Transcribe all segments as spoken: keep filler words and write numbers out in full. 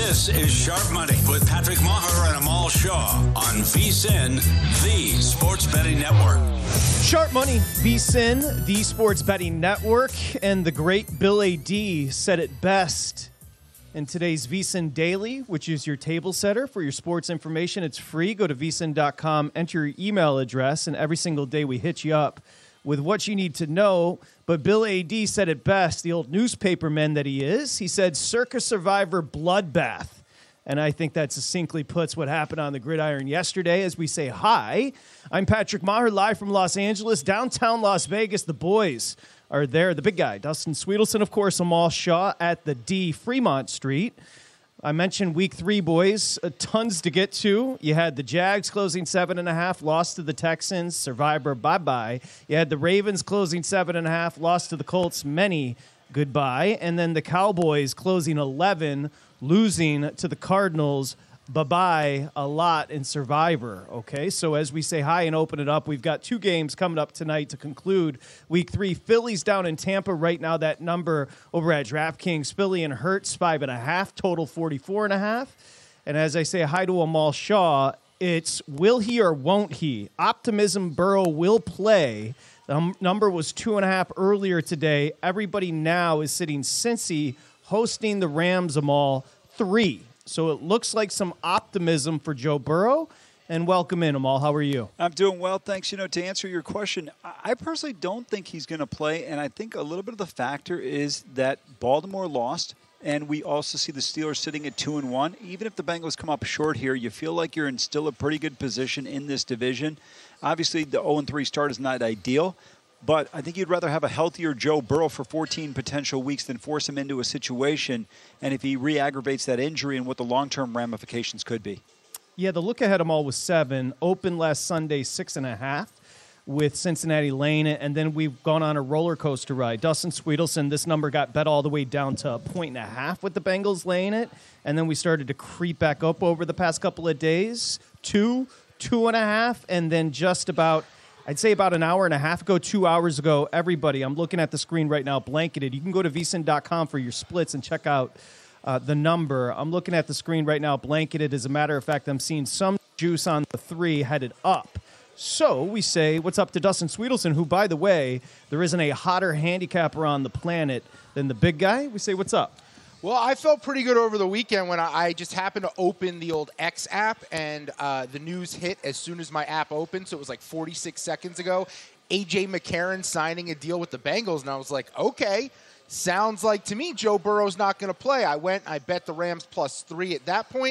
This is Sharp Money with Patrick Maher and Amal Shaw on VSiN, the Sports Betting Network. Sharp Money, VSiN, the Sports Betting Network, and the great Bill A D said it best in today's VSiN Daily, which is your table setter for your sports information. It's free. Go to V S I N dot com, enter your email address, and every single day we hit you up with what you need to know. But Bill A D said it best, the old newspaperman that he is. He said, Circa Survivor bloodbath. And I think that succinctly puts what happened on the gridiron yesterday as we say hi. I'm Patrick Maher, live from Los Angeles, downtown Las Vegas. The boys are there. The big guy, Dustin Sweetelson, of course, Amal Shaw at the D, Fremont Street. I mentioned week three, boys. Uh, tons to get to. You had the Jags closing seven and a half, lost to the Texans. Survivor, bye-bye. You had the Ravens closing seven and a half, lost to the Colts. Many goodbye. And then the Cowboys closing eleven, losing to the Cardinals. Bye-bye a lot in Survivor, okay? So as we say hi and open it up, we've got two games coming up tonight to conclude week three. Philly's down in Tampa right now. That number over at DraftKings, Philly and Hurts, five and a half, total forty-four and a half. And as I say hi to Amal Shaw, it's will he or won't he? Optimism Burrow will play. The number was two and a half earlier today. Everybody now is sitting Cincy hosting the Rams, Amal, three. So it looks like some optimism for Joe Burrow. And welcome in, Amal. How are you? I'm doing well, thanks. You know, to answer your question, I personally don't think he's going to play. And I think a little bit of the factor is that Baltimore lost. And we also see the Steelers sitting at two and one. Even if the Bengals come up short here, you feel like you're in still a pretty good position in this division. Obviously, the oh and three start is not ideal. But I think you'd rather have a healthier Joe Burrow for fourteen potential weeks than force him into a situation, and if he re-aggravates that injury and what the long-term ramifications could be. Yeah, the look ahead of all was seven. Open last Sunday, six and a half with Cincinnati laying it, and then we've gone on a roller coaster ride. Dustin Sweetelson, this number got bet all the way down to a point and a half with the Bengals laying it, and then we started to creep back up over the past couple of days. Two, two and a half, and then just about I'd say about an hour and a half ago, two hours ago, everybody, I'm looking at the screen right now, blanketed. You can go to V S I N dot com for your splits and check out uh, the number. I'm looking at the screen right now, blanketed. As a matter of fact, I'm seeing some juice on the three headed up. So we say, what's up to Dustin Sweetelson, who, by the way, there isn't a hotter handicapper on the planet than the big guy. We say, what's up? Well, I felt pretty good over the weekend when I, I just happened to open the old X app, and uh, the news hit as soon as my app opened, so it was like forty-six seconds ago. A J McCarron signing a deal with the Bengals, and I was like, okay, sounds like to me Joe Burrow's not going to play. I went, I bet the Rams plus three at that point,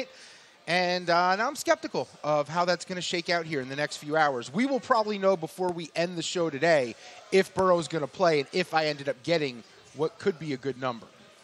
and uh, now I'm skeptical of how that's going to shake out here in the next few hours. We will probably know before we end the show today if Burrow's going to play and if I ended up getting what could be a good number.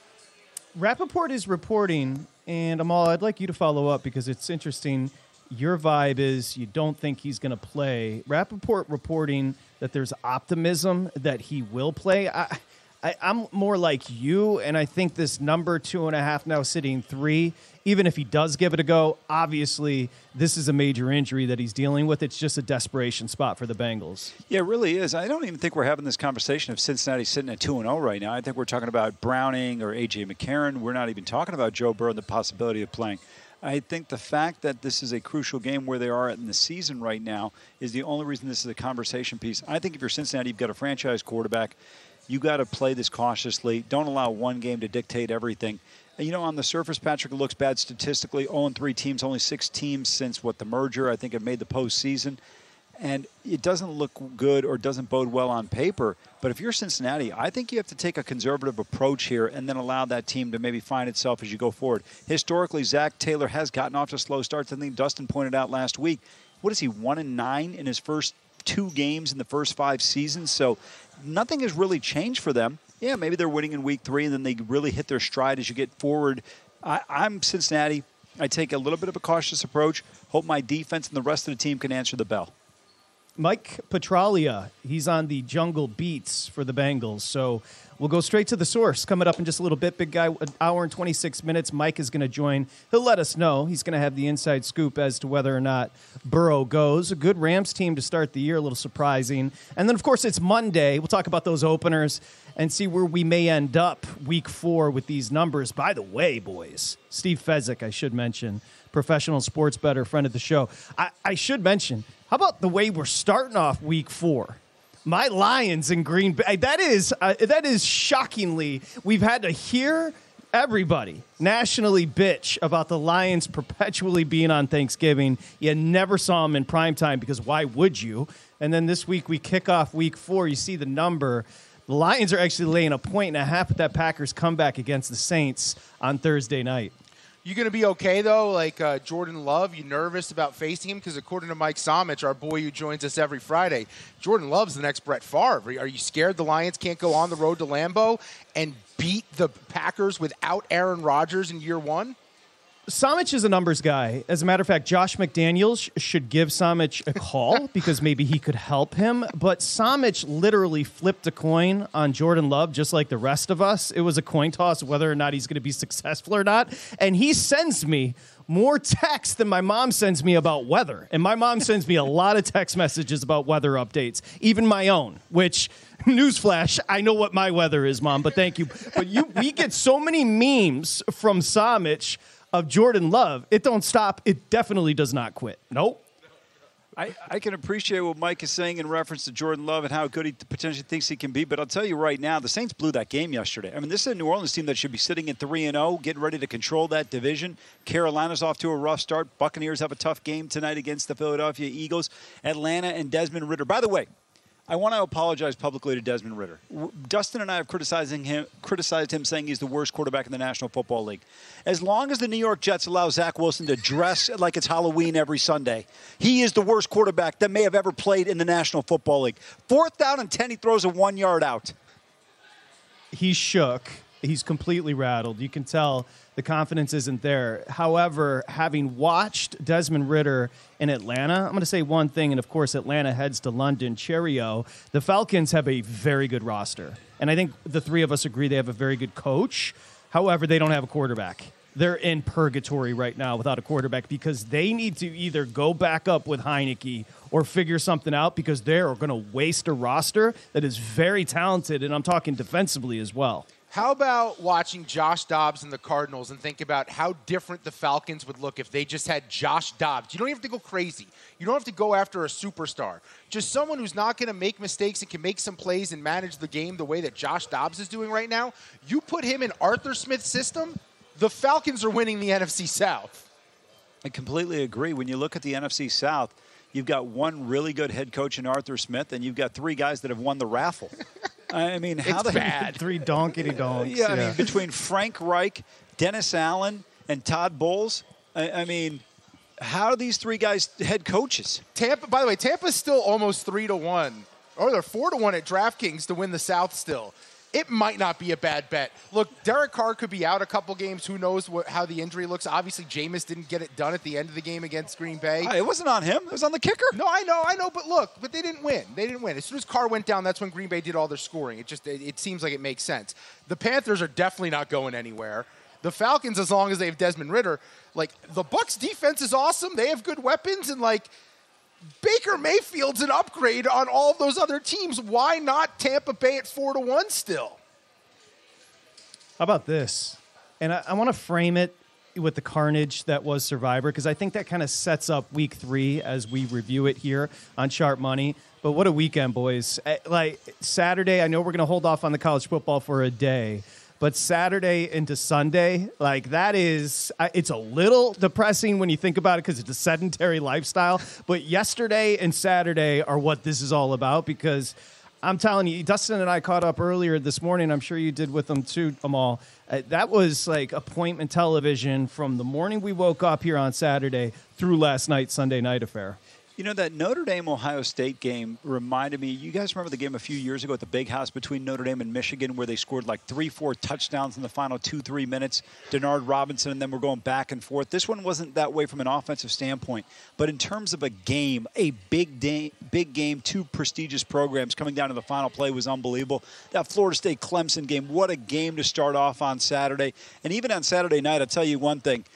Rappaport is reporting, and Amal, I'd like you to follow up because it's interesting. Your vibe is you don't think he's going to play. Rappaport reporting that there's optimism that he will play. I, I, I'm more like you, and I think this number two and a half now sitting three, even if he does give it a go, obviously this is a major injury that he's dealing with. It's just a desperation spot for the Bengals. Yeah, it really is. I don't even think we're having this conversation of Cincinnati sitting at two and oh right now. I think we're talking about Browning or A J McCarron. We're not even talking about Joe Burrow and the possibility of playing. I think the fact that this is a crucial game where they are in the season right now is the only reason this is a conversation piece. I think if you're Cincinnati, you've got a franchise quarterback. You got to play this cautiously. Don't allow one game to dictate everything. And, you know, on the surface, Patrick, it looks bad statistically. oh and three teams, only six teams since, what, the merger, I think, have made the postseason. And it doesn't look good or doesn't bode well on paper. But if you're Cincinnati, I think you have to take a conservative approach here and then allow that team to maybe find itself as you go forward. Historically, Zach Taylor has gotten off to slow starts. I think Dustin pointed out last week. What is he, one and nine in his first two games in the first five seasons? So nothing has really changed for them. Yeah, maybe they're winning in week three, and then they really hit their stride as you get forward. I, I'm Cincinnati. I take a little bit of a cautious approach. Hope my defense and the rest of the team can answer the bell. Mike Petraglia, he's on the Jungle Beats for the Bengals. So we'll go straight to the source. Coming up in just a little bit, big guy, an hour and twenty-six minutes. Mike is going to join. He'll let us know. He's going to have the inside scoop as to whether or not Burrow goes. A good Rams team to start the year, a little surprising. And then, of course, it's Monday. We'll talk about those openers and see where we may end up week four with these numbers. By the way, boys, Steve Fezzik, I should mention, professional sports bettor, friend of the show. I, I should mention, how about the way we're starting off week four? My Lions in Green Bay, that is, uh, that is shockingly, we've had to hear everybody nationally bitch about the Lions perpetually being on Thanksgiving. You never saw them in primetime because why would you? And then this week we kick off week four. You see the number. The Lions are actually laying a point and a half with that Packers comeback against the Saints on Thursday night. You going to be okay, though? Like uh, Jordan Love, you nervous about facing him? Because according to Mike Somich, our boy who joins us every Friday, Jordan Love's the next Brett Favre. Are you scared the Lions can't go on the road to Lambeau and beat the Packers without Aaron Rodgers in year one? Somich is a numbers guy. As a matter of fact, Josh McDaniels should give Somich a call because maybe he could help him. But Somich literally flipped a coin on Jordan Love just like the rest of us. It was a coin toss whether or not he's going to be successful or not. And he sends me more texts than my mom sends me about weather. And my mom sends me a lot of text messages about weather updates, even my own, which, newsflash, I know what my weather is, Mom, but thank you. But you, we get so many memes from Somich of Jordan Love, it don't stop. It definitely does not quit. Nope. I, I can appreciate what Mike is saying in reference to Jordan Love and how good he potentially thinks he can be, but I'll tell you right now, the Saints blew that game yesterday. I mean, this is a New Orleans team that should be sitting at three and oh, getting ready to control that division. Carolina's off to a rough start. Buccaneers have a tough game tonight against the Philadelphia Eagles. Atlanta and Desmond Ridder. By the way, I want to apologize publicly to Desmond Ridder. Dustin and I have criticizing him, criticized him saying he's the worst quarterback in the National Football League. As long as the New York Jets allow Zach Wilson to dress like it's Halloween every Sunday, he is the worst quarterback that may have ever played in the National Football League. Fourth down and ten, he throws a one yard out. He's shook. He's completely rattled. You can tell the confidence isn't there. However, having watched Desmond Ridder in Atlanta, I'm going to say one thing, and of course Atlanta heads to London, Cheerio. The Falcons have a very good roster, and I think the three of us agree they have a very good coach. However, they don't have a quarterback. They're in purgatory right now without a quarterback because they need to either go back up with Heineke or figure something out because they're going to waste a roster that is very talented, and I'm talking defensively as well. How about watching Josh Dobbs and the Cardinals and think about how different the Falcons would look if they just had Josh Dobbs? You don't have to go crazy. You don't have to go after a superstar. Just someone who's not going to make mistakes and can make some plays and manage the game the way that Josh Dobbs is doing right now. You put him in Arthur Smith's system, the Falcons are winning the N F C South. I completely agree. When you look at the N F C South, you've got one really good head coach in Arthur Smith, and you've got three guys that have won the raffle. I mean, how it's the bad. Three donkey donks. Yeah, I yeah. mean, between Frank Reich, Dennis Allen, and Todd Bowles, I, I mean, how are these three guys head coaches? Tampa, by the way, Tampa's still almost three to one, or they're four to one at DraftKings to win the South still. It might not be a bad bet. Look, Derek Carr could be out a couple games. Who knows what, how the injury looks? Obviously, Jameis didn't get it done at the end of the game against Green Bay. It wasn't on him. It was on the kicker. No, I know, I know, but look, but they didn't win. They didn't win. As soon as Carr went down, that's when Green Bay did all their scoring. It just, it, it seems like it makes sense. The Panthers are definitely not going anywhere. The Falcons, as long as they have Desmond Ridder, like, the Bucs defense is awesome. They have good weapons, and, like, Baker Mayfield's an upgrade on all of those other teams. Why not Tampa Bay at four to one still? How about this? And I, I want to frame it with the carnage that was Survivor because I think that kind of sets up week three as we review it here on Sharp Money. But what a weekend, boys. Like Saturday, I know we're going to hold off on the college football for a day. But Saturday into Sunday, like that is, it's a little depressing when you think about it because it's a sedentary lifestyle. But yesterday and Saturday are what this is all about because I'm telling you, Dustin and I caught up earlier this morning. I'm sure you did with them too, Amal. Uh, that was like appointment television from the morning we woke up here on Saturday through last night's Sunday night affair. You know, that Notre Dame-Ohio State game reminded me, you guys remember the game a few years ago at the Big House between Notre Dame and Michigan where they scored like three, four touchdowns in the final two, three minutes? Denard Robinson and then we're going back and forth. This one wasn't that way from an offensive standpoint. But in terms of a game, a big, day, big game, two prestigious programs coming down to the final play was unbelievable. That Florida State-Clemson game, what a game to start off on Saturday. And even on Saturday night, I'll tell you one thing.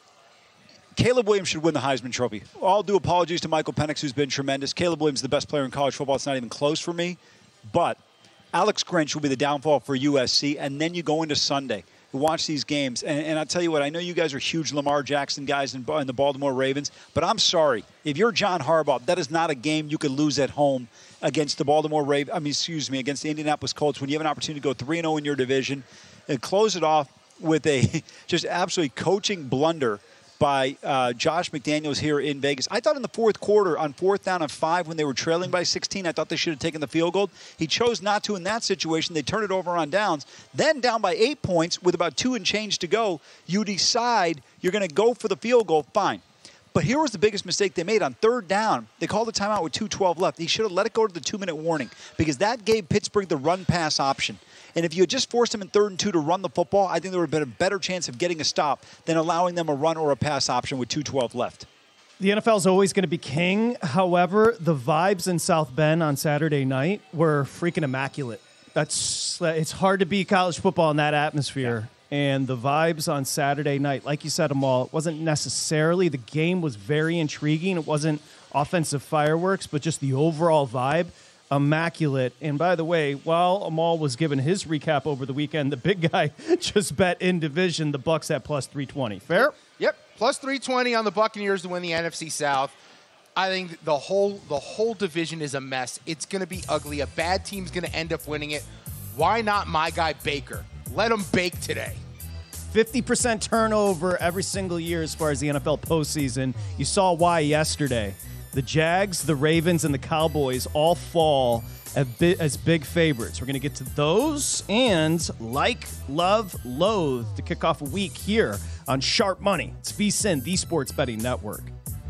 Caleb Williams should win the Heisman Trophy. All due apologies to Michael Penix, who's been tremendous. Caleb Williams is the best player in college football. It's not even close for me. But Alex Grinch will be the downfall for U S C. And then you go into Sunday. You watch these games. And, and I'll tell you what, I know you guys are huge Lamar Jackson guys in, in the Baltimore Ravens. But I'm sorry. If you're John Harbaugh, that is not a game you could lose at home against the Baltimore Ravens. I mean, excuse me, against the Indianapolis Colts when you have an opportunity to go three and oh in your division and close it off with a just absolutely coaching blunder by uh, Josh McDaniels here in Vegas. I thought in the fourth quarter, on fourth down and five, when they were trailing by sixteen, I thought they should have taken the field goal. He chose not to in that situation. They turned it over on downs. Then down by eight points with about two and change to go, you decide you're going to go for the field goal. Fine. But here was the biggest mistake they made on third down. They called the timeout with two twelve left. He should have let it go to the two-minute warning because that gave Pittsburgh the run-pass option. And if you had just forced them in third and two to run the football, I think there would have been a better chance of getting a stop than allowing them a run or a pass option with two twelve left. The N F L is always going to be king. However, the vibes in South Bend on Saturday night were freaking immaculate. That's it's hard to beat college football in that atmosphere. Yeah. And the vibes on Saturday night, like you said, Amal, it wasn't necessarily, the game was very intriguing. It wasn't offensive fireworks, but just the overall vibe, immaculate. And by the way, while Amal was giving his recap over the weekend, the big guy just bet in division, the Bucks at plus three twenty. Fair? Yep, plus three twenty on the Buccaneers to win the N F C South. I think the whole the whole division is a mess. It's going to be ugly. A bad team's going to end up winning it. Why not my guy Baker? Let him bake today. fifty percent turnover every single year as far as the N F L postseason. You saw why yesterday. The Jags, the Ravens, and the Cowboys all fall as big favorites. We're going to get to those and like, love, loathe to kick off a week here on Sharp Money. It's VSiN, the Sports Betting Network.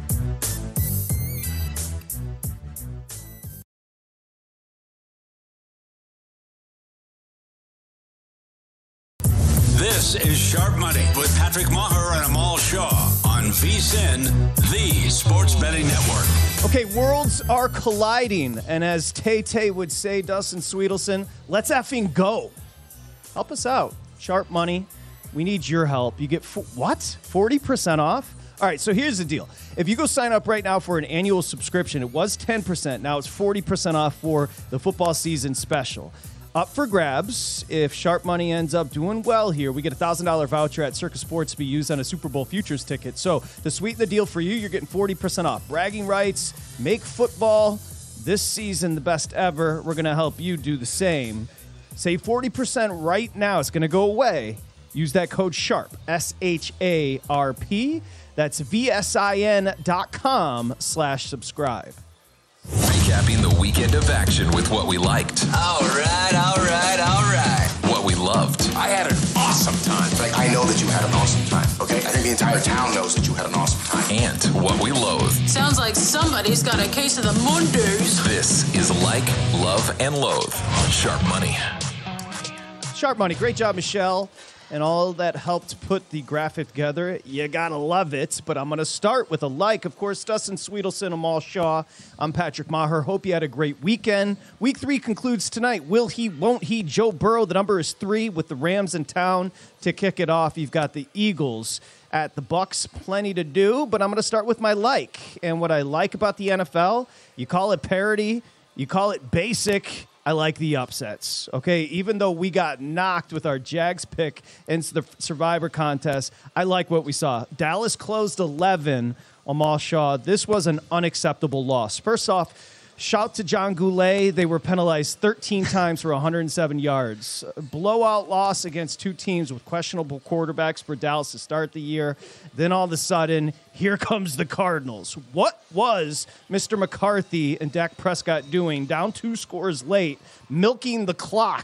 This is Sharp Money with Patrick Maher and Amal Shaw on VSiN, the Sports Betting Network. Okay, worlds are colliding, and as Tay-Tay would say, Dustin Sweetelson, let's effing go. Help us out. Sharp Money, we need your help. You get, fo- what? forty percent off? All right, so here's the deal. If you go sign up right now for an annual subscription, it was ten percent. Now it's forty percent off for the football season special. Up for grabs. If Sharp Money ends up doing well here, we get a one thousand dollars voucher at Circus Sports to be used on a Super Bowl futures ticket. So to sweeten the deal for you, you're getting forty percent off. Bragging rights, make football this season the best ever. We're going to help you do the same. Save forty percent right now. It's going to go away. Use that code SHARP, S H A R P. That's V S I N dot com slash subscribe. Recapping the weekend of action with what we liked. All right, all right, all right. What we loved. I had an awesome time. Like, I know that you had an awesome time, okay? I think the entire town knows that you had an awesome time. And what we loathed. Sounds like somebody's got a case of the Mondays. This is Like, Love, and Loathe on Sharp Money. Sharp Money. Great job, Michelle. And all that helped put the graphic together. You gotta love it. But I'm gonna start with a like. Of course, Dustin Sweetelson, Amal Shaw. I'm Patrick Maher. Hope you had a great weekend. Week three concludes tonight. Will he, won't he? Joe Burrow, the number is three with the Rams in town to kick it off. You've got the Eagles at the Bucks. Plenty to do, but I'm gonna start with my like. And what I like about the N F L, you call it parity, you call it basic. I like the upsets, okay? Even though we got knocked with our Jags pick into the Survivor contest, I like what we saw. Dallas closed eleven, Amal Shaw. This was an unacceptable loss. First off, shout to John Goulet. They were penalized thirteen times for one hundred seven yards. A blowout loss against two teams with questionable quarterbacks for Dallas to start the year. Then all of a sudden, here comes the Cardinals. What was Mister McCarthy and Dak Prescott doing down two scores late, milking the clock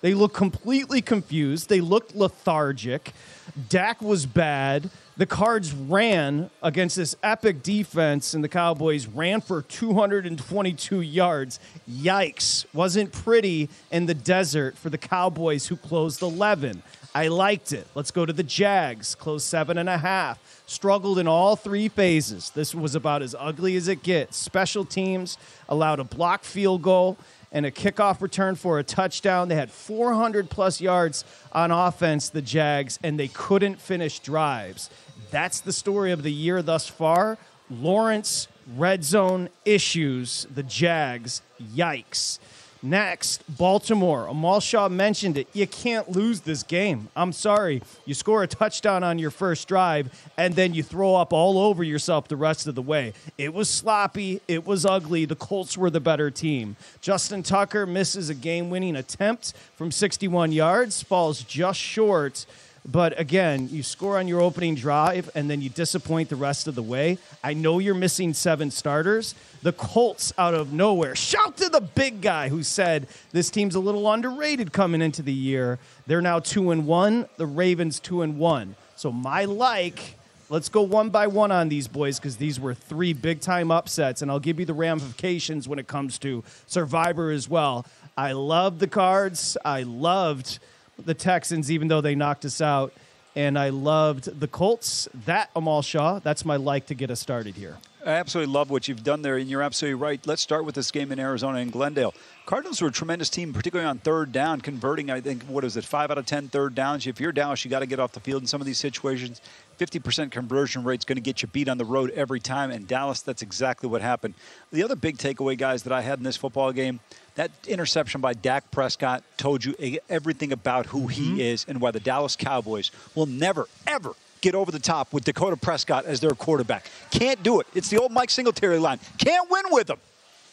They looked completely confused. They looked lethargic. Dak was bad. The Cards ran against this epic defense, and the Cowboys ran for two hundred twenty-two yards. Yikes. Wasn't pretty in the desert for the Cowboys, who closed eleven. I liked it. Let's go to the Jags. Closed seven and a half. Struggled in all three phases. This was about as ugly as it gets. Special teams allowed a blocked field goal and a kickoff return for a touchdown. They had four hundred plus yards on offense, the Jags, and they couldn't finish drives. That's the story of the year thus far. Lawrence, red zone issues, the Jags. Yikes. Next, Baltimore. Amal Shaw mentioned it. You can't lose this game. I'm sorry. You score a touchdown on your first drive, and then you throw up all over yourself the rest of the way. It was sloppy. It was ugly. The Colts were the better team. Justin Tucker misses a game-winning attempt from sixty-one yards, falls just short. But again, you score on your opening drive, and then you disappoint the rest of the way. I know you're missing seven starters. The Colts, out of nowhere, shout to the big guy who said this team's a little underrated coming into the year. They're now two and one. The Ravens two and one. So my like, let's go one by one on these boys, because these were three big-time upsets, and I'll give you the ramifications when it comes to Survivor as well. I love the Cards. I loved the Texans, even though they knocked us out, and I loved the Colts. That, Amal Shaw, that's my like to get us started here. I absolutely love what you've done there, and you're absolutely right. Let's start with this game in Arizona and Glendale. Cardinals were a tremendous team, particularly on third down, converting, I think, what is it, five out of ten third downs. If you're Dallas, you got to get off the field in some of these situations. fifty percent conversion rate is going to get you beat on the road every time, and Dallas, that's exactly what happened. The other big takeaway, guys, that I had in this football game, that interception by Dak Prescott told you everything about who he mm-hmm. is and why the Dallas Cowboys will never, ever get over the top with Dakota Prescott as their quarterback. Can't do it. It's the old Mike Singletary line. Can't win with him.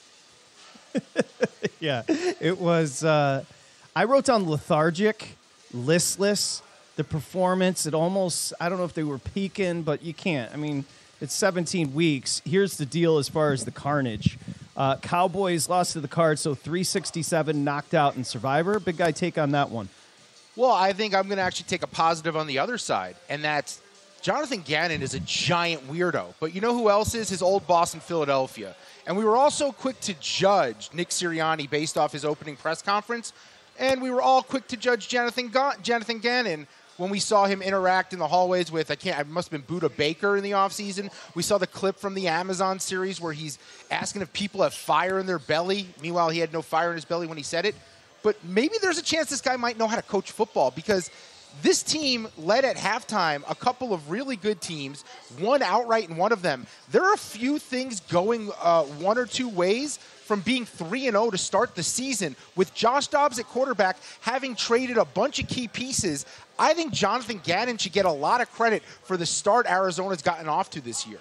Yeah, it was, uh, I wrote down lethargic, listless, the performance. It almost, I don't know if they were peaking, but you can't. I mean, it's seventeen weeks. Here's the deal as far as the carnage. Uh, Cowboys lost to the Cards, so three sixty-seven knocked out in Survivor. Big guy take on that one. Well, I think I'm going to actually take a positive on the other side, and that's Jonathan Gannon is a giant weirdo. But you know who else is? His old boss in Philadelphia. And we were also quick to judge Nick Sirianni based off his opening press conference, and we were all quick to judge Jonathan, Ga- Jonathan Gannon when we saw him interact in the hallways with, I can't, it must have been Buda Baker in the offseason. We saw the clip from the Amazon series where he's asking if people have fire in their belly. Meanwhile, he had no fire in his belly when he said it. But maybe there's a chance this guy might know how to coach football, because this team led at halftime a couple of really good teams, one outright in one of them. There are a few things going uh, one or two ways from being three and oh to start the season. With Josh Dobbs at quarterback, having traded a bunch of key pieces, I think Jonathan Gannon should get a lot of credit for the start Arizona's gotten off to this year.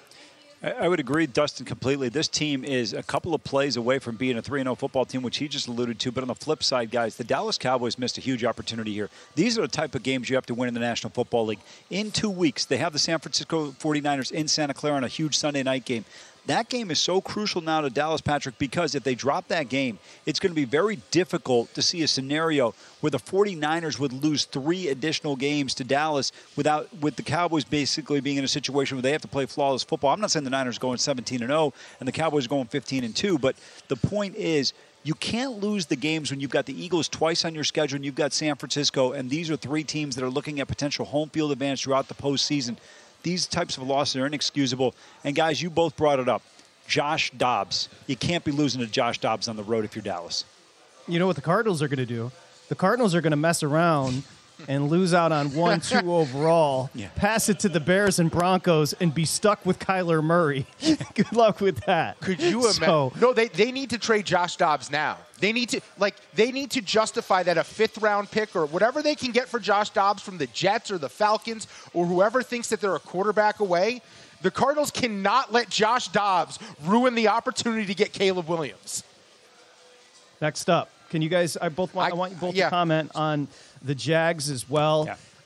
I would agree, Dustin, completely. This team is a couple of plays away from being a three and oh football team, which he just alluded to. But on the flip side, guys, the Dallas Cowboys missed a huge opportunity here. These are the type of games you have to win in the National Football League. In two weeks, they have the San Francisco forty-niners in Santa Clara on a huge Sunday night game. That game is so crucial now to Dallas, Patrick, because if they drop that game, it's going to be very difficult to see a scenario where the forty-niners would lose three additional games to Dallas without with the Cowboys basically being in a situation where they have to play flawless football. I'm not saying the Niners going seventeen and oh and the Cowboys going fifteen and two, but the point is you can't lose the games when you've got the Eagles twice on your schedule and you've got San Francisco, and these are three teams that are looking at potential home field advantage throughout the postseason. These types of losses are inexcusable. And, guys, you both brought it up. Josh Dobbs. You can't be losing to Josh Dobbs on the road if you're Dallas. You know what the Cardinals are going to do? The Cardinals are going to mess around and lose out on one two overall, yeah. pass it to the Bears and Broncos, and be stuck with Kyler Murray. Good luck with that. Could you imagine? So, no, they, they need to trade Josh Dobbs now. They need to like they need to justify that a fifth round pick or whatever they can get for Josh Dobbs from the Jets or the Falcons or whoever thinks that they're a quarterback away. The Cardinals cannot let Josh Dobbs ruin the opportunity to get Caleb Williams. Next up, can you guys? I both want. I, I want you both yeah. to comment on the Jags as well. Yeah.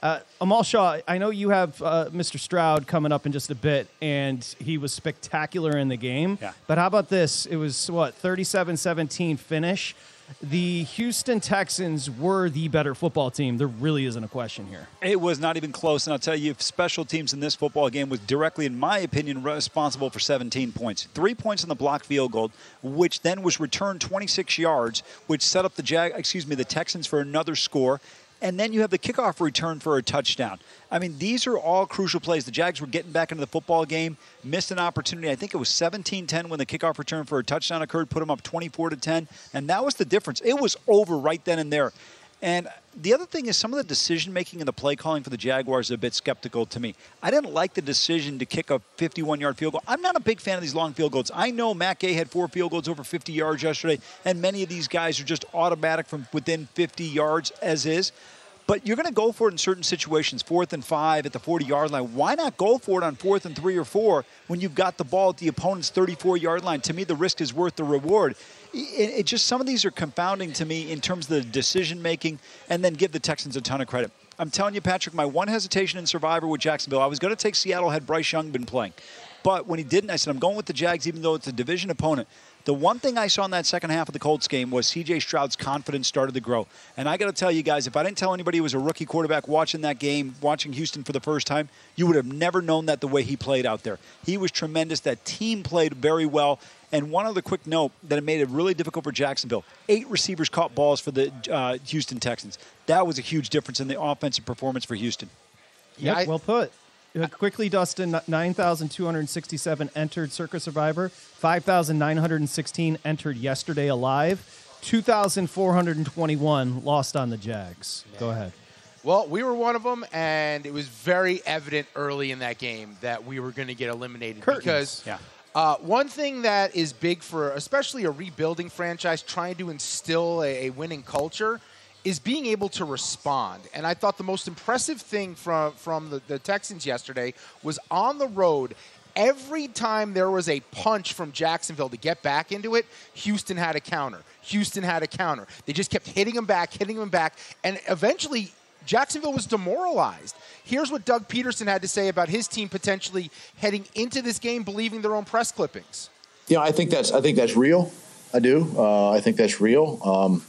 Uh, Amal Shaw, I know you have uh, Mister Stroud coming up in just a bit, and he was spectacular in the game. Yeah. But how about this? It was, what, thirty-seven seventeen finish. The Houston Texans were the better football team. There really isn't a question here. It was not even close, and I'll tell you, special teams in this football game was directly, in my opinion, responsible for seventeen points. Three points on the blocked field goal, which then was returned twenty-six yards, which set up the Jag, excuse me, the Texans for another score. And then you have the kickoff return for a touchdown. I mean, these are all crucial plays. The Jags were getting back into the football game, missed an opportunity. I think it was seventeen ten when the kickoff return for a touchdown occurred, put them up twenty-four to ten, and that was the difference. It was over right then and there. And the other thing is some of the decision-making and the play calling for the Jaguars is a bit skeptical to me. I didn't like the decision to kick a fifty-one-yard field goal. I'm not a big fan of these long field goals. I know Matt Gay had four field goals over fifty yards yesterday, and many of these guys are just automatic from within fifty yards as is. But you're going to go for it in certain situations, fourth and five at the forty-yard line. Why not go for it on fourth and three or four when you've got the ball at the opponent's thirty-four-yard line? To me, the risk is worth the reward. It, it just some of these are confounding to me in terms of the decision-making, and then give the Texans a ton of credit. I'm telling you, Patrick, my one hesitation in Survivor with Jacksonville, I was going to take Seattle had Bryce Young been playing. But when he didn't, I said, I'm going with the Jags even though it's a division opponent. The one thing I saw in that second half of the Colts game was C J Stroud's confidence started to grow. And I got to tell you guys, if I didn't tell anybody he was a rookie quarterback watching that game, watching Houston for the first time, you would have never known that the way he played out there. He was tremendous. That team played very well. And one other quick note that it made it really difficult for Jacksonville. Eight receivers caught balls for the uh, Houston Texans. That was a huge difference in the offensive performance for Houston. Yep, I, well put. Uh, quickly, Dustin, nine thousand two hundred sixty-seven entered Circa Survivor, five thousand nine hundred sixteen entered Yesterday Alive, two thousand four hundred twenty-one lost on the Jags. Yeah. Go ahead. Well, we were one of them, and it was very evident early in that game that we were going to get eliminated. Curtains. Because yeah. uh, one thing that is big for especially a rebuilding franchise trying to instill a, a winning culture is being able to respond. And I thought the most impressive thing from, from the, the Texans yesterday was on the road, every time there was a punch from Jacksonville to get back into it, Houston had a counter. Houston had a counter. They just kept hitting them back, hitting them back, and eventually Jacksonville was demoralized. Here's what Doug Peterson had to say about his team potentially heading into this game believing their own press clippings. Yeah, I think that's I think that's real. I do. Uh, I think that's real. Um,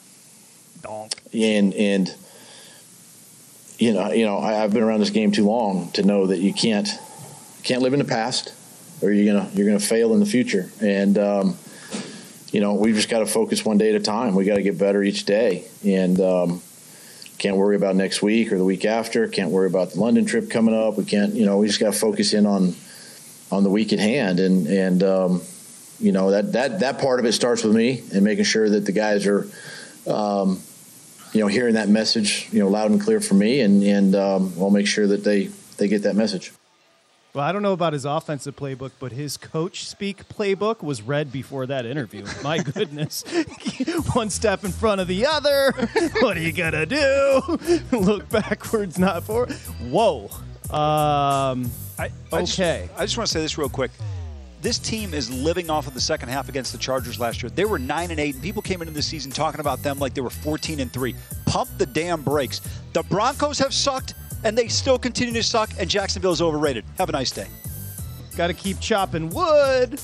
And and you know you know I, I've been around this game too long to know that you can't can't live in the past, or you're gonna you're gonna fail in the future. And um, you know we've just got to focus one day at a time. We got to get better each day, and um, can't worry about next week or the week after. Can't worry about the London trip coming up. We can't you know we just got to focus in on on the week at hand. And and um, you know that that that part of it starts with me and making sure that the guys are. Um, you know, hearing that message, you know, loud and clear for me, and, and um, I'll make sure that they, they get that message. Well, I don't know about his offensive playbook, but his coach speak playbook was read before that interview. My goodness. One step in front of the other. What are you going to do? Look backwards, not forward. Whoa. Um, I, okay. I just, I just want to say this real quick. This team is living off of the second half against the Chargers last year. They were nine and eight, and people came into the season talking about them like they were fourteen and three. Pump the damn brakes. The Broncos have sucked, and they still continue to suck, and Jacksonville is overrated. Have a nice day. Got to keep chopping wood.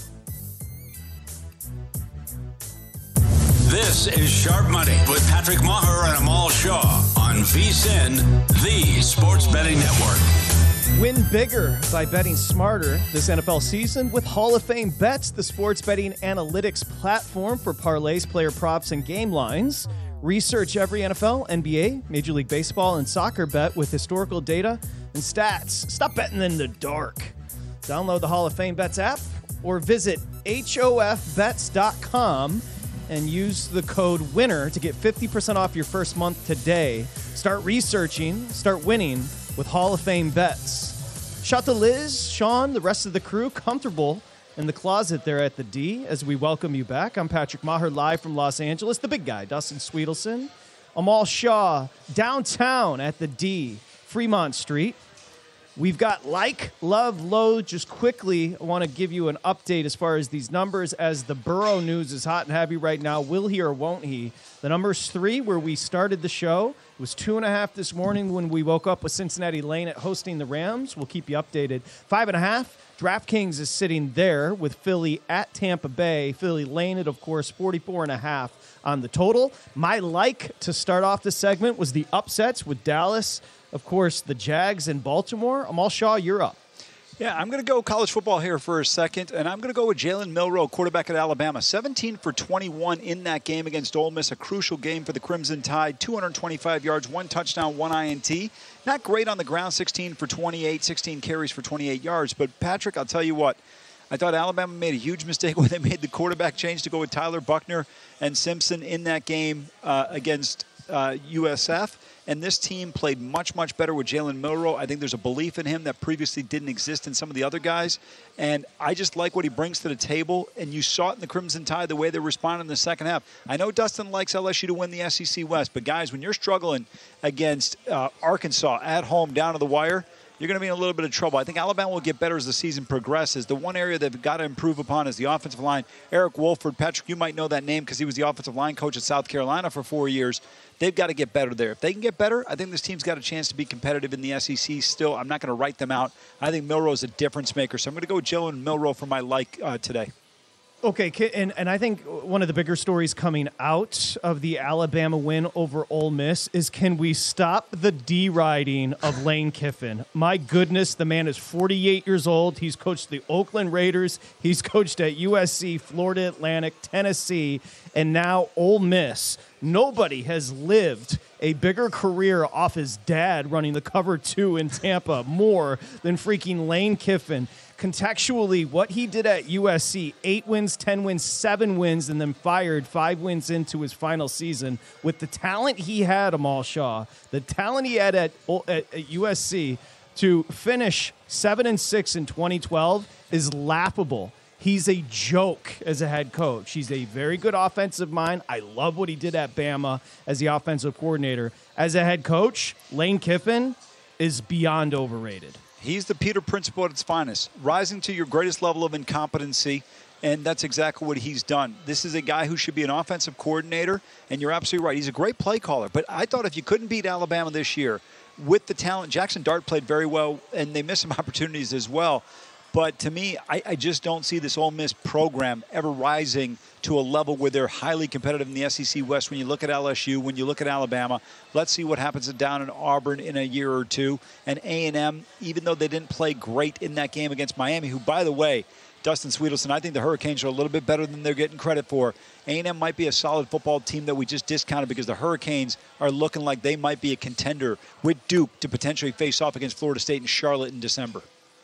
This is Sharp Money with Patrick Maher and Amal Shaw on VSiN, the Sports Betting Network. Win bigger by betting smarter this N F L season with Hall of Fame Bets, the sports betting analytics platform for parlays, player props, and game lines. Research every N F L, N B A, Major League Baseball, and soccer bet with historical data and stats. Stop betting in the dark. Download the Hall of Fame Bets app or visit H O F bets dot com and use the code WINNER to get fifty percent off your first month today. Start researching, start winning with Hall of Fame Bets. Shout to Liz, Sean, the rest of the crew, comfortable in the closet there at the D as we welcome you back. I'm Patrick Maher, live from Los Angeles. The big guy, Dustin Sweetelson. Amal Shaw, downtown at the D, Fremont Street. We've got like, love, low. Just quickly, I want to give you an update as far as these numbers, as the Burrow news is hot and heavy right now. Will he or won't he? The number's three, where we started the show. It was two and a half this morning when we woke up with Cincinnati laying it, hosting the Rams. We'll keep you updated. Five and a half. DraftKings is sitting there with Philly at Tampa Bay. Philly laying it, of course, forty-four and a half on the total. My like to start off the segment was the upsets with Dallas. Of course, the Jags in Baltimore. Amal Shaw, you're up. Yeah, I'm going to go college football here for a second, and I'm going to go with Jalen Milroe, quarterback at Alabama. seventeen for twenty-one in that game against Ole Miss, a crucial game for the Crimson Tide. two hundred twenty-five yards, one touchdown, one I N T. Not great on the ground, sixteen for twenty-eight, sixteen carries for twenty-eight yards. But, Patrick, I'll tell you what, I thought Alabama made a huge mistake when they made the quarterback change to go with Tyler Buckner and Simpson in that game uh, against uh, U S F. And this team played much, much better with Jalen Milroe. I think there's a belief in him that previously didn't exist in some of the other guys. And I just like what he brings to the table. And you saw it in the Crimson Tide, the way they responded in the second half. I know Dustin likes L S U to win the S E C West. But, guys, when you're struggling against uh, Arkansas at home down to the wire, you're going to be in a little bit of trouble. I think Alabama will get better as the season progresses. The one area they've got to improve upon is the offensive line. Eric Wolford, Patrick, you might know that name because he was the offensive line coach at South Carolina for four years. They've got to get better there. If they can get better, I think this team's got a chance to be competitive in the S E C still. I'm not going to write them out. I think Milroe is a difference maker. So I'm going to go with Jalen Milroe for my like uh, today. Okay, and, and I think one of the bigger stories coming out of the Alabama win over Ole Miss is, can we stop the deriding of Lane Kiffin? My goodness, the man is forty-eight years old. He's coached the Oakland Raiders. He's coached at U S C, Florida Atlantic, Tennessee, and now Ole Miss. Nobody has lived a bigger career off his dad running the cover two in Tampa more than freaking Lane Kiffin. Contextually, what he did at U S C, eight wins, ten wins, seven wins, and then fired five wins into his final season. With the talent he had, Amal Shaw, the talent he had at, at, at U S C to finish seven and six in twenty twelve is laughable. He's a joke as a head coach. He's a very good offensive mind. I love what he did at Bama as the offensive coordinator. As a head coach, Lane Kiffin is beyond overrated. He's the Peter Principle at its finest, rising to your greatest level of incompetency, and that's exactly what he's done. This is a guy who should be an offensive coordinator, and you're absolutely right. He's a great play caller, but I thought if you couldn't beat Alabama this year with the talent, Jackson Dart played very well, and they missed some opportunities as well. But to me, I, I just don't see this Ole Miss program ever rising to a level where they're highly competitive in the S E C West. When you look at L S U, when you look at Alabama, let's see what happens down in Auburn in a year or two. And A and M, even though they didn't play great in that game against Miami, who, by the way, Dustin Sweetelson, I think the Hurricanes are a little bit better than they're getting credit for. A and M might be a solid football team that we just discounted because the Hurricanes are looking like they might be a contender with Duke to potentially face off against Florida State and Charlotte in December.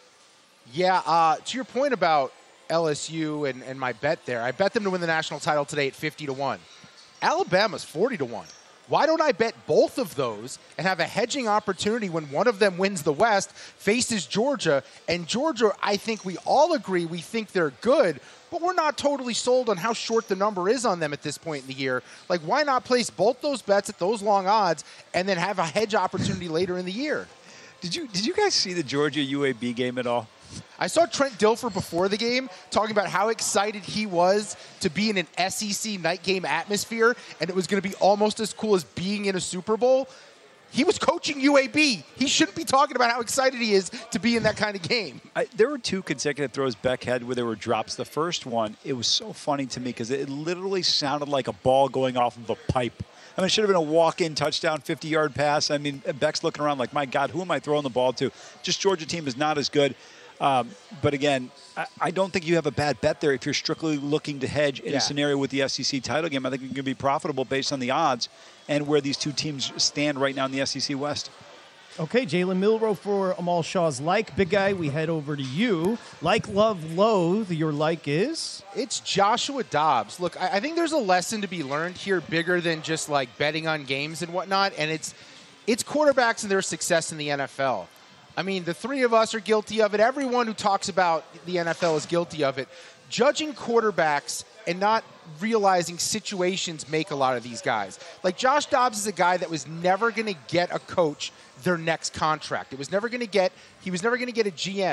Yeah, uh, to your point about L S U and, and my bet there, I bet them to win the national title today at fifty to one. Alabama's forty to one. Why don't I bet both of those and have a hedging opportunity when one of them wins the West, faces Georgia? And Georgia, I think we all agree we think they're good, but we're not totally sold on how short the number is on them at this point in the year. Like, why not place both those bets at those long odds and then have a hedge opportunity later in the year? Did you did you guys see the Georgia U A B game at all? I saw Trent Dilfer before the game talking about how excited he was to be in an S E C night game atmosphere, and it was going to be almost as cool as being in a Super Bowl. He was coaching U A B. He shouldn't be talking about how excited he is to be in that kind of game. I, there were two consecutive throws Beck had where there were drops. The first one, it was so funny to me because it literally sounded like a ball going off of a pipe. I mean, it should have been a walk-in touchdown, fifty-yard pass. I mean, Beck's looking around like, my God, who am I throwing the ball to? Just Georgia team is not as good. Um, but again, I, I don't think you have a bad bet there if you're strictly looking to hedge in yeah. a scenario with the S E C title game. I think you can be profitable based on the odds and where these two teams stand right now in the S E C West. Okay, Jalen Milroe for Amal Shaw's like. Big guy, we head over to you. Like, love, loathe, your like is? It's Joshua Dobbs. Look, I, I think there's a lesson to be learned here bigger than just like betting on games and whatnot, and it's it's quarterbacks and their success in the N F L. I mean, the three of us are guilty of it. Everyone who talks about the N F L is guilty of it. Judging quarterbacks and not realizing situations make a lot of these guys. Like Josh Dobbs is a guy that was never going to get a coach their next contract. It was never going to get, he was never going to get a G M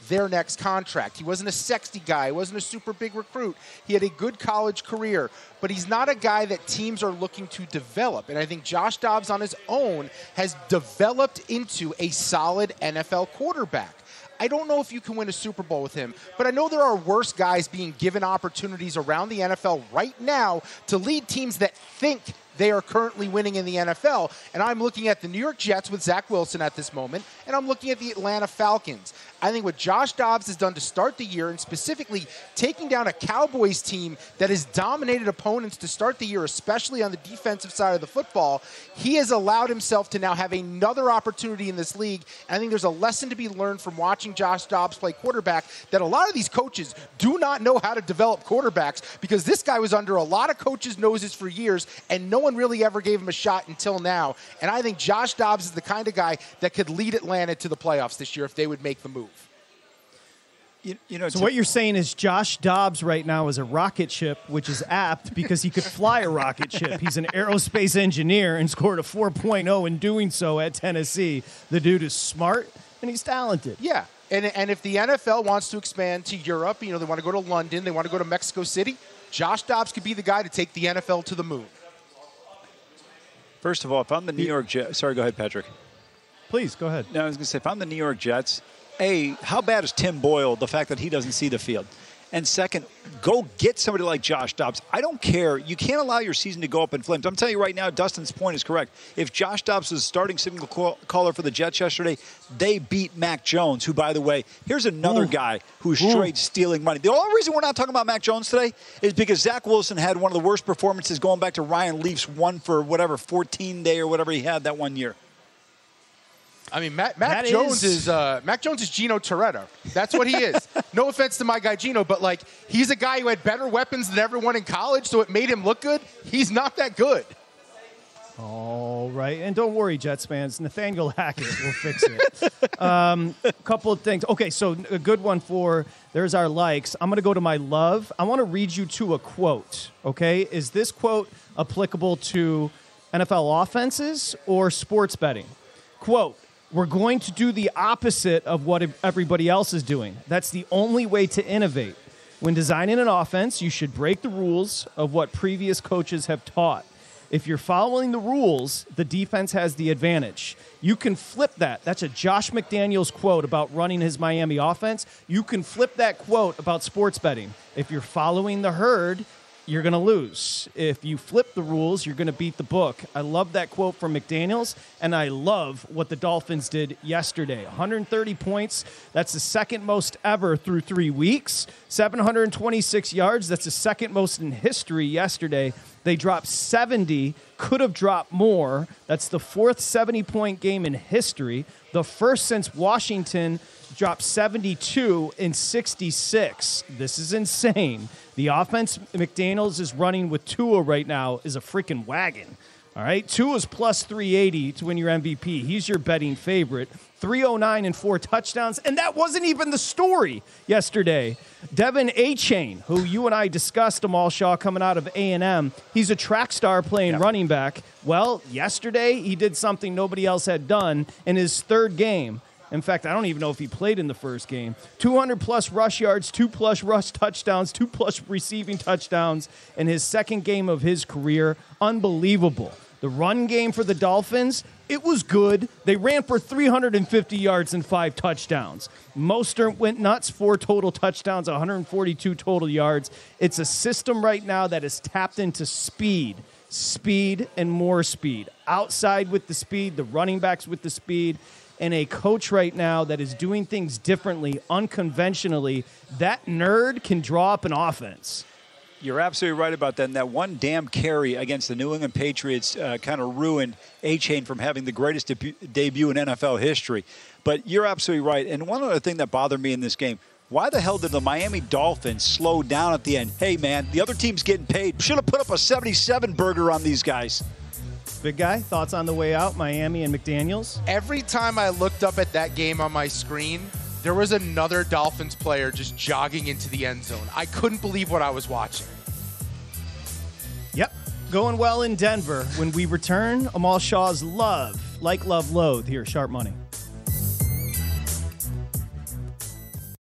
their next contract. He wasn't a sexy guy. He wasn't a super big recruit. He had a good college career, but he's not a guy that teams are looking to develop. And I think Josh Dobbs on his own has developed into a solid N F L quarterback. I don't know if you can win a Super Bowl with him, but I know there are worse guys being given opportunities around the N F L right now to lead teams that think they are currently winning in the N F L. And I'm looking at the New York Jets with Zach Wilson at this moment, and I'm looking at the Atlanta Falcons. I think what Josh Dobbs has done to start the year, and specifically taking down a Cowboys team that has dominated opponents to start the year, especially on the defensive side of the football, he has allowed himself to now have another opportunity in this league. And I think there's a lesson to be learned from watching Josh Dobbs play quarterback that a lot of these coaches do not know how to develop quarterbacks, because this guy was under a lot of coaches' noses for years, and no one really ever gave him a shot until now. And I think Josh Dobbs is the kind of guy that could lead Atlanta to the playoffs this year if they would make the move. You, you know, so what you're saying is Josh Dobbs right now is a rocket ship, which is apt because he could fly a rocket ship. He's an aerospace engineer and scored a four point oh in doing so at Tennessee. The dude is smart and he's talented. Yeah, and, and if the N F L wants to expand to Europe, you know, they want to go to London, they want to go to Mexico City, Josh Dobbs could be the guy to take the N F L to the moon. First of all, if I'm the New York Jets, sorry, go ahead, Patrick. Please, go ahead. No, I was going to say, if I'm the New York Jets, A, how bad is Tim Boyle, the fact that he doesn't see the field? And second, go get somebody like Josh Dobbs. I don't care. You can't allow your season to go up in flames. I'm telling you right now, Dustin's point is correct. If Josh Dobbs was starting signal call- caller for the Jets yesterday, they beat Mac Jones, who, by the way, here's another Ooh. guy who's Ooh. straight stealing money. The only reason we're not talking about Mac Jones today is because Zach Wilson had one of the worst performances going back to Ryan Leaf's one for whatever, fourteen day or whatever he had that one year. I mean, Matt, Matt Jones is, is uh, Mac Jones is Gino Toretto. That's what he is. No offense to my guy Gino, but like he's a guy who had better weapons than everyone in college, so it made him look good. He's not that good. All right, and don't worry, Jets fans. Nathaniel Hackett will fix it. um, a couple of things. Okay, so a good one for there's our likes. I'm going to go to my love. I want to read you to a quote. Okay, is this quote applicable to N F L offenses or sports betting? Quote. We're going to do the opposite of what everybody else is doing. That's the only way to innovate. When designing an offense, you should break the rules of what previous coaches have taught. If you're following the rules, the defense has the advantage. You can flip that. That's a Josh McDaniels quote about running his Miami offense. You can flip that quote about sports betting. If you're following the herd, you're going to lose. If you flip the rules, you're going to beat the book. I love that quote from McDaniels, and I love what the Dolphins did yesterday. one hundred thirty points. That's the second most ever through three weeks. seven hundred twenty-six yards. That's the second most in history yesterday. They dropped seventy, could have dropped more. That's the fourth seventy-point game in history. The first since Washington dropped seventy-two in sixty-six. This is insane. The offense McDaniels is running with Tua right now is a freaking wagon. All right, Tua's plus three eighty to win your M V P. He's your betting favorite. three oh nine and four touchdowns, and that wasn't even the story yesterday. Devin Achane, who you and I discussed, Amal Shaw, coming out of A and M, he's a track star playing yeah. running back. Well, yesterday he did something nobody else had done in his third game. In fact, I don't even know if he played in the first game. two hundred plus rush yards, two plus rush touchdowns, two plus receiving touchdowns in his second game of his career. Unbelievable. The run game for the Dolphins, it was good. They ran for three hundred fifty yards and five touchdowns. Mostert went nuts, four total touchdowns, one hundred forty-two total yards. It's a system right now that is tapped into speed, speed, and more speed. Outside with the speed, the running backs with the speed, and a coach right now that is doing things differently, unconventionally. That nerd can draw up an offense. You're absolutely right about that. And that one damn carry against the New England Patriots uh, kind of ruined Achane from having the greatest debu- debut in N F L history. But you're absolutely right. And one other thing that bothered me in this game, why the hell did the Miami Dolphins slow down at the end? Hey, man, the other team's getting paid. Should have put up a seventy-seven burger on these guys. Big guy, thoughts on the way out, Miami and McDaniels? Every time I looked up at that game on my screen, there was another Dolphins player just jogging into the end zone. I couldn't believe what I was watching. Yep, going well in Denver. When we return, Amal Shaw's Love, Like, Love, Loathe here at Sharp Money.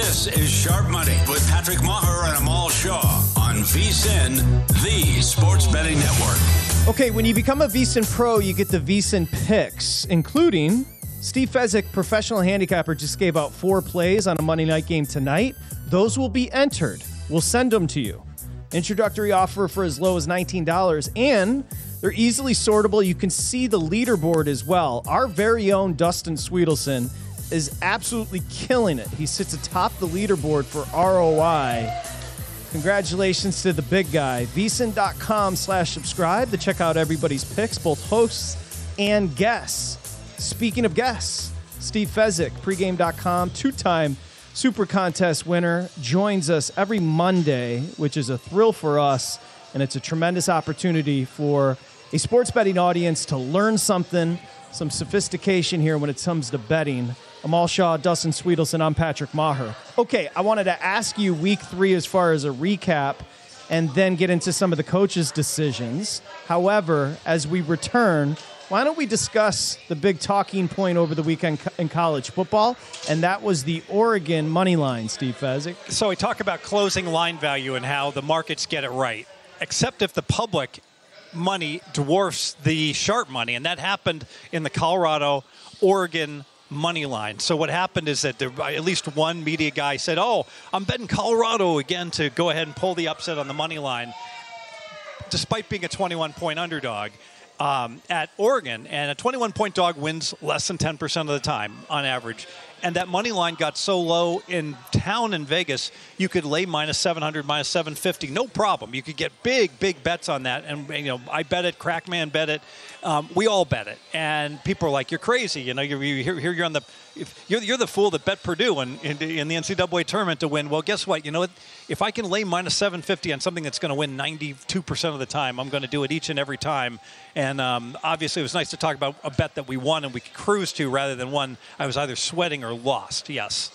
This is Sharp Money with Patrick Maher and Amal Shaw on VSiN, the Sports Betting Network. Okay, when you become a VSiN Pro, you get the VSiN picks, including Steve Fezzik, professional handicapper, just gave out four plays on a Monday night game tonight. Those will be entered. We'll send them to you. Introductory offer for as low as nineteen dollars, and they're easily sortable. You can see the leaderboard as well. Our very own Dustin Sweetelson is absolutely killing it. He sits atop the leaderboard for R O I. Congratulations to the big guy. VSiN.com slash subscribe to check out everybody's picks, both hosts and guests. Speaking of guests, Steve Fezzik, pregame dot com, two-time Super Contest winner, joins us every Monday, which is a thrill for us, and it's a tremendous opportunity for a sports betting audience to learn something, some sophistication here when it comes to betting. Amal Shaw, Dustin Sweetelson, I'm Patrick Maher. Okay, I wanted to ask you week three as far as a recap and then get into some of the coaches' decisions. However, as we return, why don't we discuss the big talking point over the weekend in college football, and that was the Oregon money line, Steve Fezzik. So we talk about closing line value and how the markets get it right, except if the public money dwarfs the sharp money, and that happened in the Colorado-Oregon money line. So what happened is that there, at least one media guy said, oh, I'm betting Colorado again to go ahead and pull the upset on the money line, despite being a twenty-one point underdog. Um, at Oregon, and a twenty-one point dog wins less than ten percent of the time on average. And that money line got so low in town in Vegas, you could lay minus seven hundred, minus seven fifty, no problem. You could get big, big bets on that. And, you know, I bet it, Crackman bet it. Um, we all bet it. And people are like, you're crazy. You know, you're, you're, here you're on the you're, you're the fool that bet Purdue in, in, in the N C double A tournament to win. Well, guess what? You know, if I can lay minus seven fifty on something that's going to win ninety-two percent of the time, I'm going to do it each and every time. And um, obviously, it was nice to talk about a bet that we won and we could cruise to rather than one I was either sweating or lost. Yes.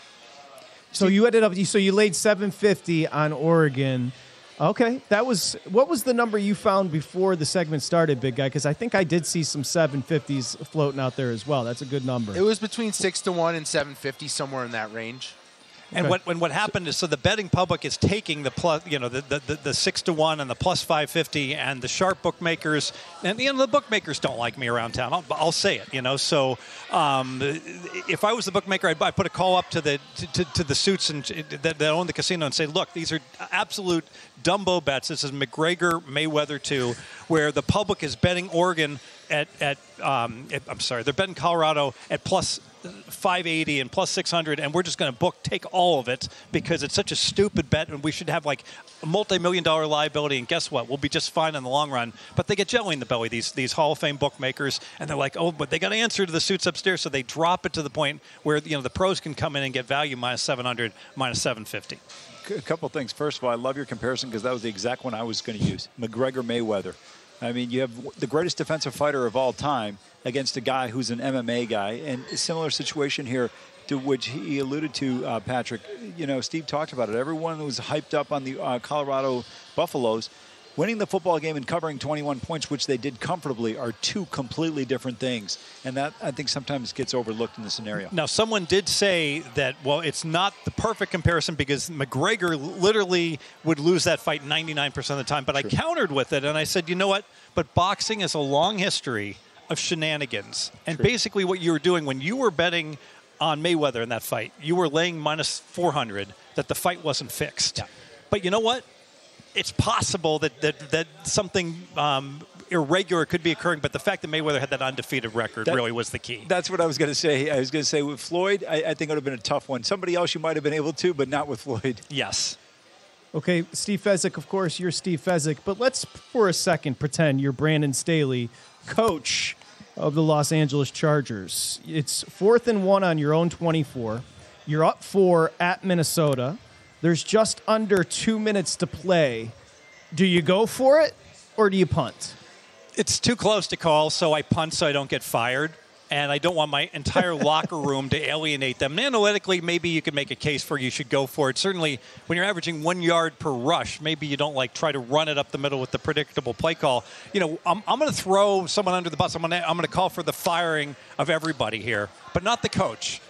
So you ended up. So you laid seven fifty on Oregon. Okay, that was what was the number you found before the segment started, big guy? Because I think I did see some seven fifties floating out there as well. That's a good number. It was between six to one and seven fifty, somewhere in that range. And okay. what when what happened is, so the betting public is taking the plus, you know, the, the, the, the six to one and the plus five fifty, and the sharp bookmakers, and you know, the bookmakers don't like me around town. I'll, I'll say it, you know. So um, if I was the bookmaker, I'd, I'd put a call up to the to, to, to the suits and that, that own the casino and say, look, these are absolute Dumbo bets. This is McGregor Mayweather two, where the public is betting Oregon at at um, at, I'm sorry, they're betting Colorado at plus five eighty and plus six hundred, and we're just going to book take all of it because it's such a stupid bet, and we should have like a multi-million dollar liability, and guess what? We'll be just fine in the long run. But they get jelly in the belly, these these Hall of Fame bookmakers, and they're like, oh, but they got to answer to the suits upstairs, so they drop it to the point where, you know, the pros can come in and get value minus seven hundred, minus seven fifty. A couple things. First of all, I love your comparison because that was the exact one I was going to use. McGregor Mayweather. I mean, you have the greatest defensive fighter of all time against a guy who's an M M A guy. And a similar situation here to which he alluded to, uh, Patrick. You know, Steve talked about it. Everyone was hyped up on the uh, Colorado Buffaloes. Winning the football game and covering twenty-one points, which they did comfortably, are two completely different things. And that, I think, sometimes gets overlooked in the scenario. Now, someone did say that, well, it's not the perfect comparison because McGregor literally would lose that fight ninety-nine percent of the time. But True. I countered with it, and I said, you know what? But boxing has a long history of shenanigans. And True. Basically what you were doing when you were betting on Mayweather in that fight, you were laying minus four hundred that the fight wasn't fixed. Yeah. But you know what? It's possible that that, that something um, irregular could be occurring, but the fact that Mayweather had that undefeated record that, really was the key. That's what I was going to say. I was going to say with Floyd, I, I think it would have been a tough one. Somebody else you might have been able to, but not with Floyd. Yes. Okay, Steve Fezzik, of course, you're Steve Fezzik, but let's for a second pretend you're Brandon Staley, coach of the Los Angeles Chargers. It's fourth and one on your own twenty-four. You're up four at Minnesota. There's just under two minutes to play. Do you go for it or do you punt? It's too close to call, so I punt so I don't get fired. And I don't want my entire locker room to alienate them. And analytically, maybe you could make a case for you should go for it. Certainly, when you're averaging one yard per rush, maybe you don't like try to run it up the middle with the predictable play call. You know, I'm, I'm going to throw someone under the bus. I'm going to I'm going to call for the firing of everybody here, but not the coach.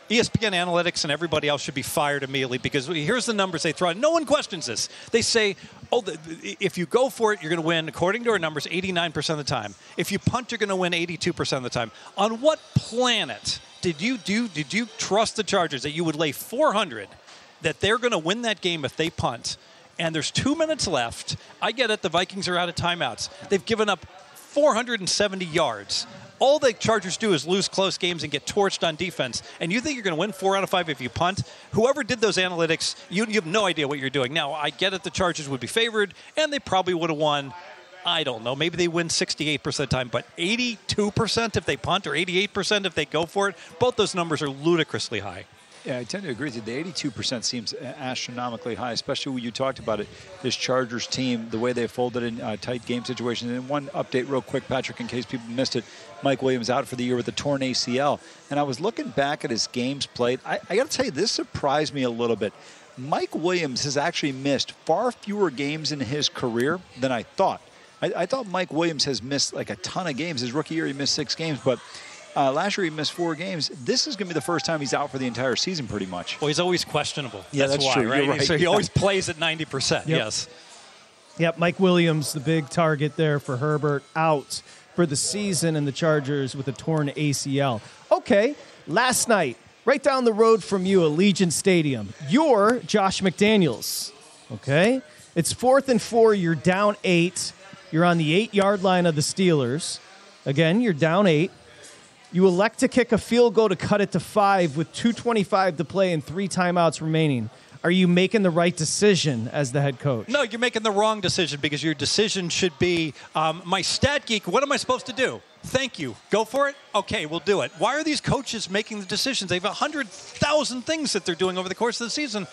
E S P N Analytics and everybody else should be fired immediately because here's the numbers they throw out. No one questions this. They say, oh, the, if you go for it, you're going to win, according to our numbers, eighty-nine percent of the time. If you punt, you're going to win eighty-two percent of the time. On what planet did you do? Did you trust the Chargers that you would lay four hundred, that they're going to win that game if they punt? And there's two minutes left. I get it. The Vikings are out of timeouts. They've given up four hundred seventy yards. All the Chargers do is lose close games and get torched on defense. And you think you're going to win four out of five if you punt? Whoever did those analytics, you, you have no idea what you're doing. Now, I get it. The Chargers would be favored, and they probably would have won. I don't know. Maybe they win sixty-eight percent of the time, but eighty-two percent if they punt or eighty-eight percent if they go for it, both those numbers are ludicrously high. Yeah, I tend to agree with you. The eighty-two percent seems astronomically high, especially when you talked about it, this Chargers team, the way they folded in uh, tight game situations. And one update real quick, Patrick, in case people missed it, Mike Williams out for the year with a torn A C L. And I was looking back at his games played. I, I got to tell you, this surprised me a little bit. Mike Williams has actually missed far fewer games in his career than I thought. I, I thought Mike Williams has missed like a ton of games. His rookie year, he missed six games, but Uh, last year he missed four games. This is going to be the first time he's out for the entire season pretty much. Well, he's always questionable. Yeah, that's, that's why, true. right? You're right. So he Yeah. always plays at ninety percent, Yep. yes. Yep, Mike Williams, the big target there for Herbert, out for the season, and the Chargers with a torn A C L. Okay, last night, right down the road from you, Allegiant Stadium, you're Josh McDaniels, okay? It's fourth and four, you're down eight. You're on the eight-yard line of the Steelers. Again, you're down eight. You elect to kick a field goal to cut it to five with two twenty-five to play and three timeouts remaining. Are you making the right decision as the head coach? No, you're making the wrong decision because your decision should be, um, my stat geek, what am I supposed to do? Thank you. Go for it? Okay, we'll do it. Why are these coaches making the decisions? They have one hundred thousand things that they're doing over the course of the season.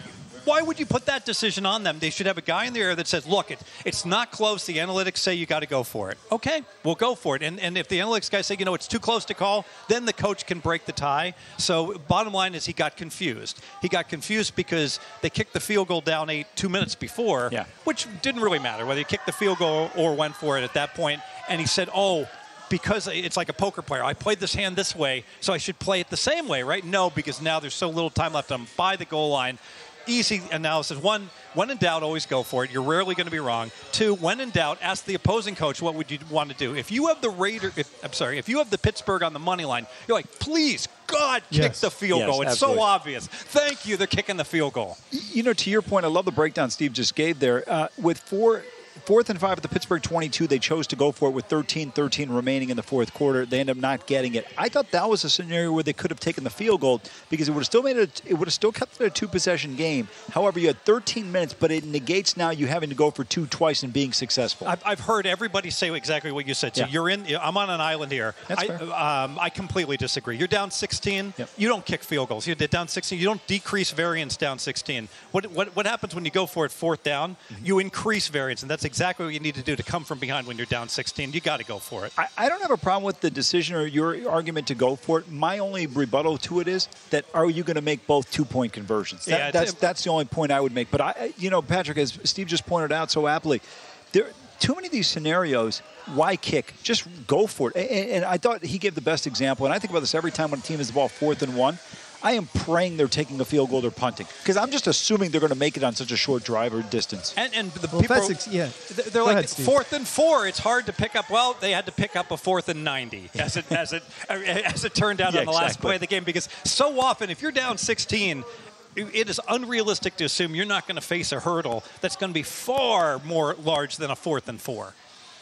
Why would you put that decision on them? They should have a guy in the air that says, look, it, it's not close. The analytics say you got to go for it. Okay, we'll go for it. And, and if the analytics guys say, you know, it's too close to call, then the coach can break the tie. So bottom line is he got confused. He got confused because they kicked the field goal down eight two minutes before, yeah. which didn't really matter whether he kicked the field goal or went for it at that point. And he said, oh, because it's like a poker player. I played this hand this way, so I should play it the same way, right? No, because now there's so little time left. I'm by the goal line. Easy analysis. One, when in doubt, always go for it. You're rarely going to be wrong. Two, when in doubt, ask the opposing coach what would you want to do. If you have the Raider, if, I'm sorry, if you have the Pittsburgh on the money line, you're like, please, God, kick yes. the field yes, goal. It's absolutely. so obvious. Thank you. They're kicking the field goal. You know, to your point, I love the breakdown Steve just gave there. Uh, with four... Fourth and five at the Pittsburgh twenty-two, they chose to go for it with thirteen thirteen remaining in the fourth quarter. They ended up not getting it. I thought that was a scenario where they could have taken the field goal because it would have still made it. It would have still kept it a two-possession game. However, you had thirteen minutes, but it negates now you having to go for two twice and being successful. I've, I've heard everybody say exactly what you said. So yeah. you're in. I'm on an island here. That's I, fair. Um, I completely disagree. You're down sixteen. Yep. You don't kick field goals. You're down sixteen. You don't decrease variance down sixteen. What what what happens when you go for it fourth down? Mm-hmm. You increase variance, and that's exactly what you need to do to come from behind when you're down sixteen. You got to go for it. I, I don't have a problem with the decision or your argument to go for it. My only rebuttal to it is that are you going to make both two-point conversions? That, Yeah, that's that's the only point I would make. But I, you know, Patrick, as Steve just pointed out so aptly, there too many of these scenarios. Why kick? Just go for it. And, and I thought he gave the best example. And I think about this every time when a team has the ball fourth and one. I am praying they're taking a field goal or punting because I'm just assuming they're going to make it on such a short drive or distance. And, and the well, people, that's, yeah. they're Go like ahead, Steve. fourth and four. It's hard to pick up. Well, they had to pick up a fourth and ninety, as it as it as it turned out yeah, on the last exactly. play of the game. Because so often, if you're down sixteen, it is unrealistic to assume you're not going to face a hurdle that's going to be far more large than a fourth and four.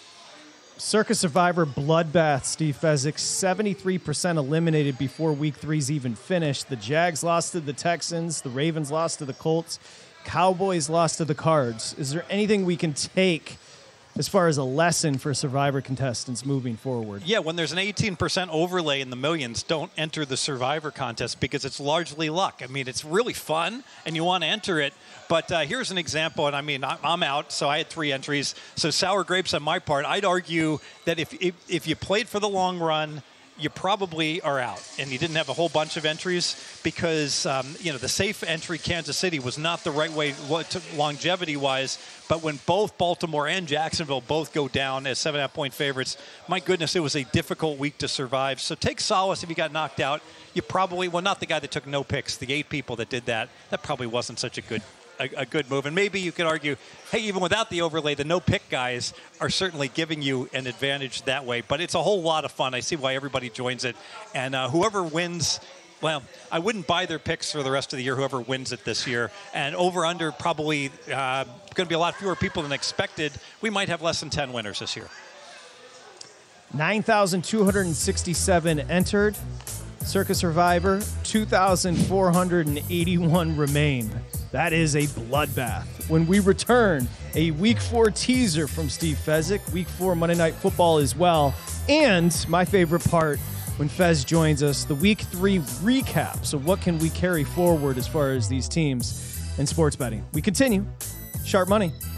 Circa Survivor bloodbath, Steve Fezzik, seventy-three percent eliminated before week three's even finished. The Jags lost to the Texans. The Ravens lost to the Colts. Cowboys lost to the Cards. Is there anything we can take as far as a lesson for Survivor contestants moving forward? Yeah, when there's an eighteen percent overlay in the millions, don't enter the Survivor contest because it's largely luck. I mean, it's really fun, and you want to enter it. But uh, here's an example, and I mean, I'm out, so I had three entries. So sour grapes on my part. I'd argue that if if, if you played for the long run, you probably are out, and you didn't have a whole bunch of entries because, um, you know, the safe entry Kansas City was not the right way longevity-wise, but when both Baltimore and Jacksonville both go down as seven and a half point favorites, my goodness, it was a difficult week to survive. So take solace if you got knocked out. You probably, well, not the guy that took no picks, the eight people that did that, that probably wasn't such a good A, a good move. And maybe you could argue, hey, even without the overlay, the no-pick guys are certainly giving you an advantage that way. But it's a whole lot of fun. I see why everybody joins it. And uh, whoever wins, well, I wouldn't buy their picks for the rest of the year, whoever wins it this year. And over-under probably uh, going to be a lot fewer people than expected. We might have less than ten winners this year. nine thousand two hundred sixty-seven entered. Circa Survivor, two thousand four hundred eighty-one remain. That is a bloodbath. When we return, a Week four teaser from Steve Fezzik, Week four Monday Night Football as well, and my favorite part, when Fez joins us, the Week three recap. So what can we carry forward as far as these teams and sports betting? We continue. Sharp Money.